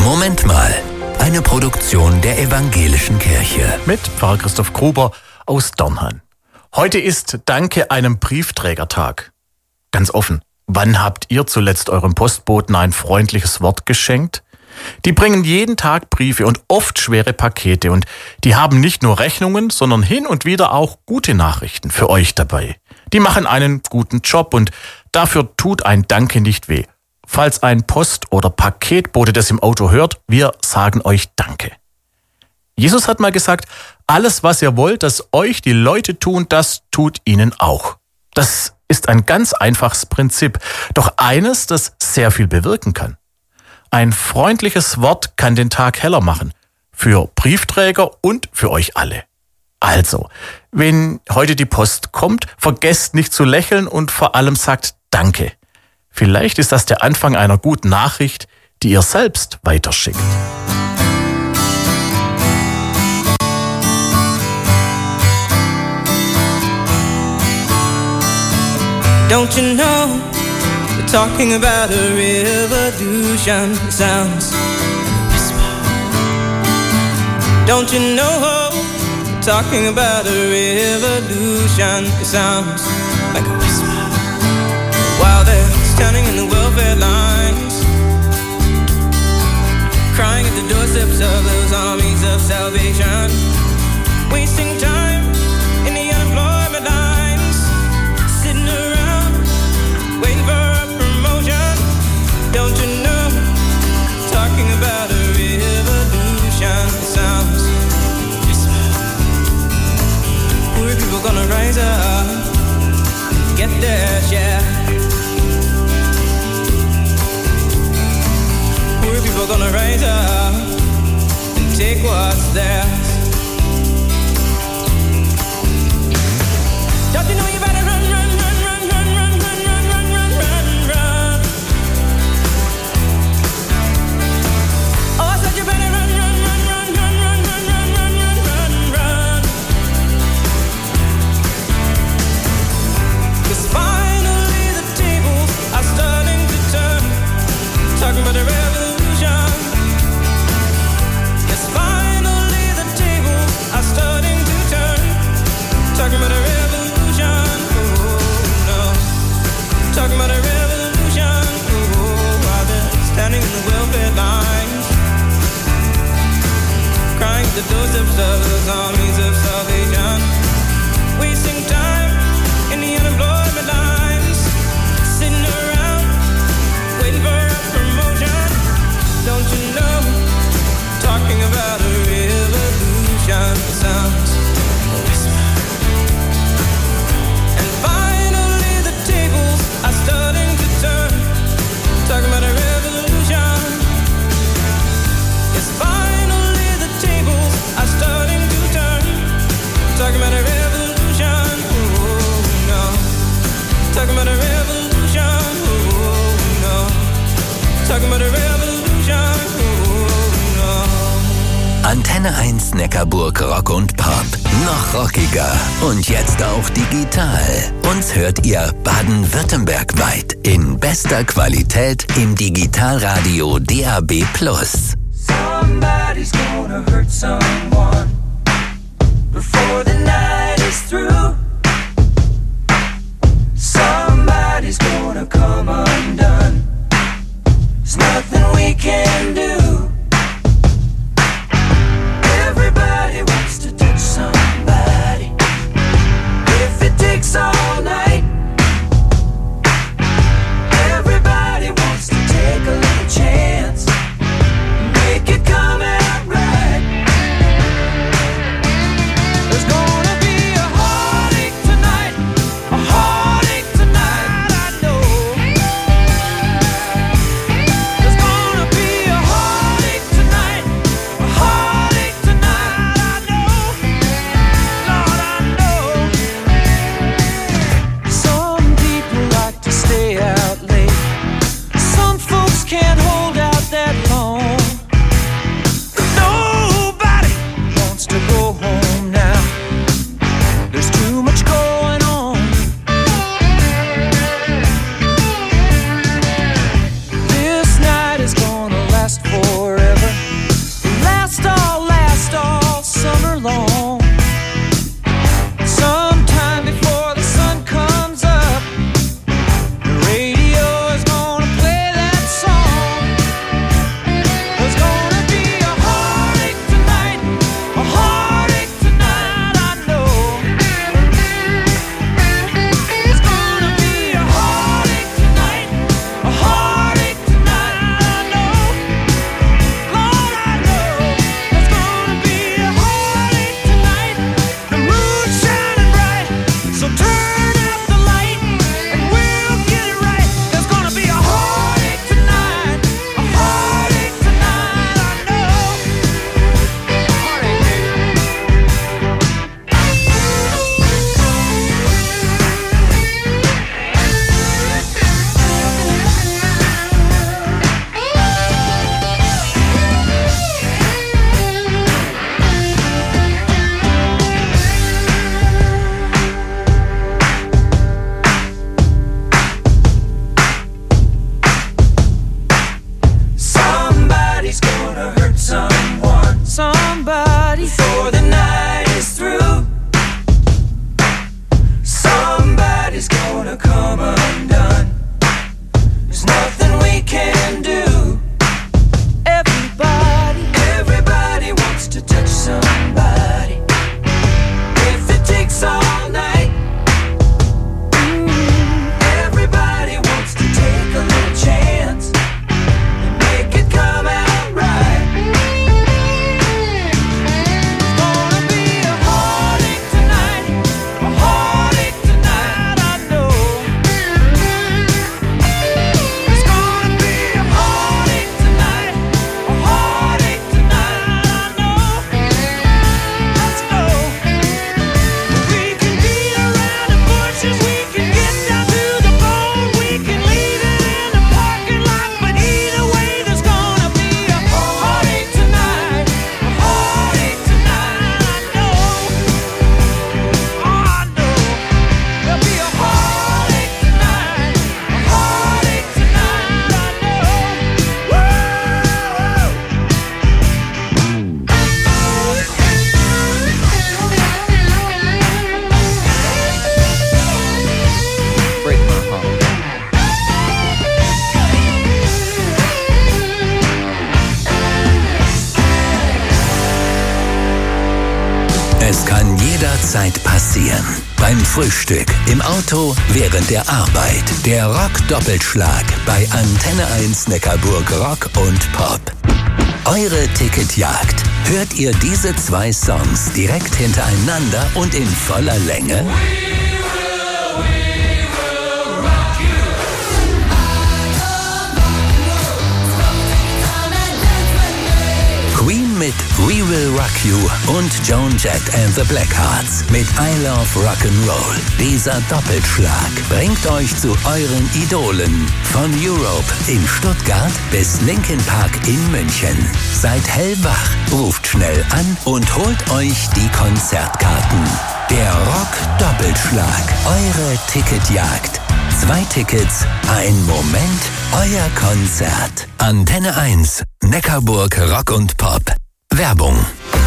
Moment mal. Eine Produktion der Evangelischen Kirche. Mit Pfarrer Christoph Gruber aus Dörnheim. Heute ist Danke einem Briefträgertag. Ganz offen, wann habt ihr zuletzt eurem Postboten ein freundliches Wort geschenkt? Die bringen jeden Tag Briefe und oft schwere Pakete und die haben nicht nur Rechnungen, sondern hin und wieder auch gute Nachrichten für euch dabei. Die machen einen guten Job und dafür tut ein Danke nicht weh. Falls ein Post- oder Paketbote das im Auto hört, wir sagen euch Danke. Jesus hat mal gesagt, alles was ihr wollt, dass euch die Leute tun, das tut ihnen auch. Das ist ein ganz einfaches Prinzip, doch eines, das sehr viel bewirken kann. Ein freundliches Wort kann den Tag heller machen, für Briefträger und für euch alle. Also, wenn heute die Post kommt, vergesst nicht zu lächeln und vor allem sagt Danke. Vielleicht ist das der Anfang einer guten Nachricht, die ihr selbst weiterschickt. Don't you know, we're talking about a revolution. It sounds like a whisper. Don't you know, we're talking about a revolution. It sounds like a whisper. While they're standing in the welfare lines, crying at the doorsteps of those armies of salvation, wasting time in the unemployment lines, sitting around waiting for a promotion. Don't you know, talking about a revolution. It sounds whisper. Poor people gonna rise up, get their share. Poor people gonna rise up and take what's theirs. Don't you know you better run, run, run, run, run, run, run, run, run, run, run, run. Oh, I said you better run, run, run, run, run, run, run, run, run, run, run. 'Cause finally the tables are starting to turn. Talking about a revolution. Yes, finally the tables are starting to turn. Talking about a revolution. Oh no. Talking about a revolution. Oh, while they're standing in the welfare lines, crying at the doorsteps of those armies of salvation, wasting time in the unemployment lines, sitting around waiting for a promotion. Don't you know, talking about a revolution sounds like a whisper. And finally the tables are starting to turn. Talking about a revolution. Yes, finally the tables are starting to turn. Talking about a revolution. Oh no. Talking about a revolution. Oh no. Talking about a revolution. Oh no. Antenne 1 Neckarburg Rock und Pop. Noch rockiger. Und jetzt auch digital. Uns hört ihr baden-württembergweit in bester Qualität im Digitalradio DAB+. Somebody's gonna hurt someone before the night is through. Somebody's gonna come undone. There's nothing we can do. Everybody wants to touch somebody. If it takes all night, everybody wants to take a little chance, make it come out right. There's gonna be a heartache tonight, a heartache tonight, I know. There's gonna be a heartache Es kann jederzeit passieren. Beim Frühstück, im Auto, während der Arbeit. Der Rock-Doppelschlag bei Antenne 1 Neckarburg Rock und Pop. Eure Ticketjagd. Hört ihr diese 2 Songs direkt hintereinander und in voller Länge? Queen mit We Will Rock You und Joan Jett and the Blackhearts mit I Love Rock'n'Roll. Dieser Doppelschlag bringt euch zu euren Idolen. Von Europe in Stuttgart bis Linkin Park in München. Seid hellwach, ruft schnell an und holt euch die Konzertkarten. Der Rock-Doppelschlag, eure Ticketjagd. 2 Tickets, ein Moment, euer Konzert. Antenne 1, Neckarburg Rock und Pop. Werbung.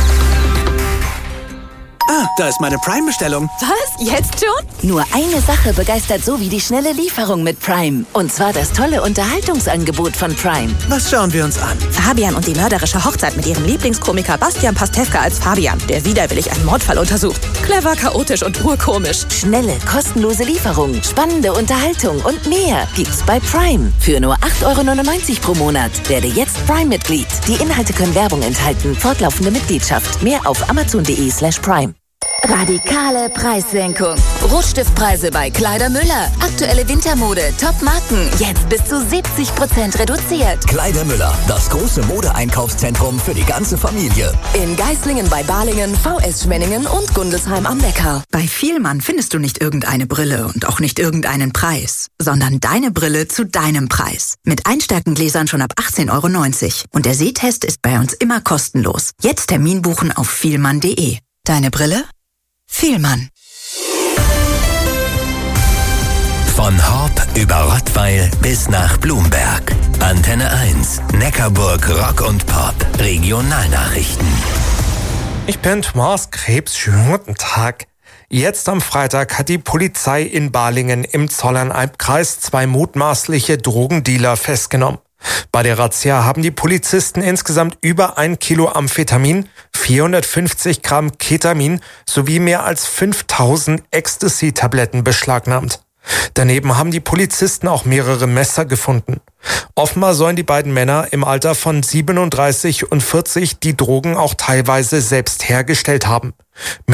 Ah, da ist meine Prime-Bestellung. Was? Jetzt schon? Nur eine Sache begeistert so wie die schnelle Lieferung mit Prime. Und zwar das tolle Unterhaltungsangebot von Prime. Was schauen wir uns an? Fabian und die mörderische Hochzeit mit ihrem Lieblingskomiker Bastian Pastewka als Fabian, der widerwillig einen Mordfall untersucht. Clever, chaotisch und urkomisch. Schnelle, kostenlose Lieferung, spannende Unterhaltung und mehr gibt's bei Prime. Für nur 8,99 € pro Monat. Werde jetzt Prime-Mitglied. Die Inhalte können Werbung enthalten. Fortlaufende Mitgliedschaft. Mehr auf amazon.de/prime. Radikale Preissenkung. Rotstiftpreise bei Kleider Müller. Aktuelle Wintermode, Top-Marken. Jetzt bis zu 70% reduziert. Kleider Müller, das große Modeeinkaufszentrum für die ganze Familie. In Geislingen bei Balingen, VS Schwenningen und Gundelsheim am Neckar. Bei Vielmann findest du nicht irgendeine Brille und auch nicht irgendeinen Preis, sondern deine Brille zu deinem Preis. Mit Einstärkengläsern schon ab 18,90 € Und der Sehtest ist bei uns immer kostenlos. Jetzt Termin buchen auf vielmann.de. Deine Brille? Vielmann. Von Horb über Rottweil bis nach Blumberg. Antenne 1, Neckarburg Rock und Pop. Regionalnachrichten. Ich bin Thomas Krebs. Schönen guten Tag. Jetzt am Freitag hat die Polizei in Balingen im Zollernalbkreis 2 mutmaßliche Drogendealer festgenommen. Bei der Razzia haben die Polizisten insgesamt über 1 Kilo Amphetamin, 450 Gramm Ketamin sowie mehr als 5000 Ecstasy-Tabletten beschlagnahmt. Daneben haben die Polizisten auch mehrere Messer gefunden. Offenbar sollen die beiden Männer im Alter von 37 und 40 die Drogen auch teilweise selbst hergestellt haben.